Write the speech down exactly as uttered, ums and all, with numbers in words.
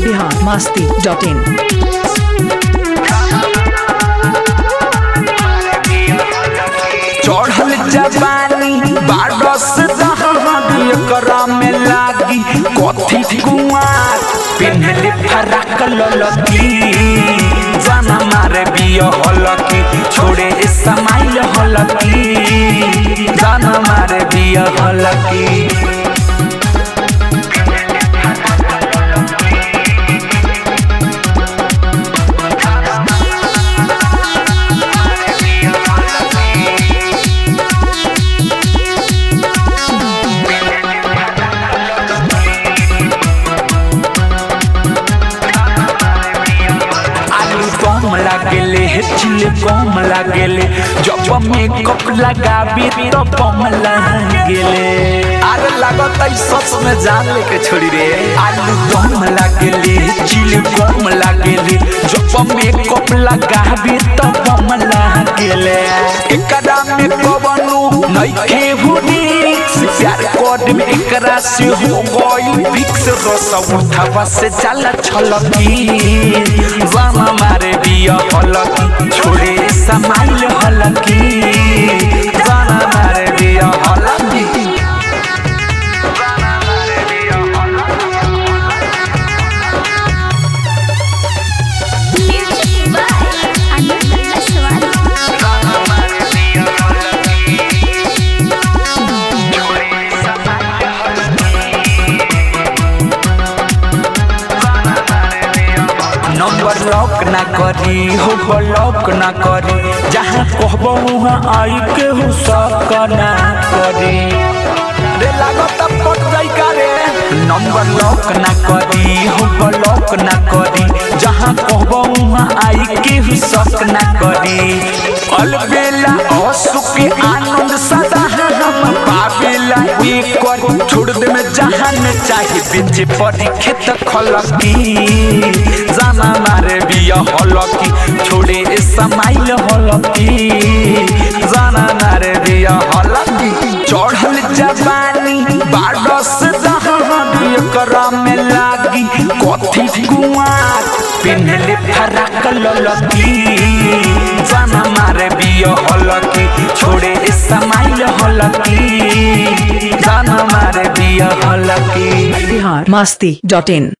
बिहार मस्ती डॉट इन। चढ़ल जवानी बारस एकरा में लागी कथी कुआर पिन्हले फराक ललकी जाना मारे बिया हलकी छोड़े समाइल हलकी जाना मारे बिया हलकी। लागेले चिले कम लागेले जब मेकअप लगाबी तो कम लागेले अरे लागत सस में जान लेके छोड़ी रे। आलू कम लागेले चिले कम लागेले जब मेकअप लगाबी तो कम लागेले। एकरा में कवनो नइखे हुनी प्यार कोड में एकरा से हो गई फिक्स रस उठावा से चला छलकी जाना मारे बिया हलकी छोड़े समाइल हलकी जाना मारे बिया हलकी। नंबर लॉक ना करी हो ब्लॉक ना करी जहाँ कहबो वहाँ आई के हो शक ना करी रे लागत पट जाई का रे। नंबर लॉक ना करी हो ब्लॉक ना करी जहाँ कहबो वहाँ आई के हो शक ना करी। अलबेला असुख आनंद सदा हम पावेला एक कर छोड़ दे में जहाँ न चाहे बेचे पड़ी खेत खलकी जाना मारे बिया हलकी छोड़े समाइल हलकी जाना मारे बिया हलकी। चढ़ल जवानी बारस एकरा में लागी कथी कुआर पिन्हले फराक ललकी जाना मारे बिया हलकी छोड़े समाइल हलकी जाना मारे बिया हलकी। बिहार मस्ती डॉट इन।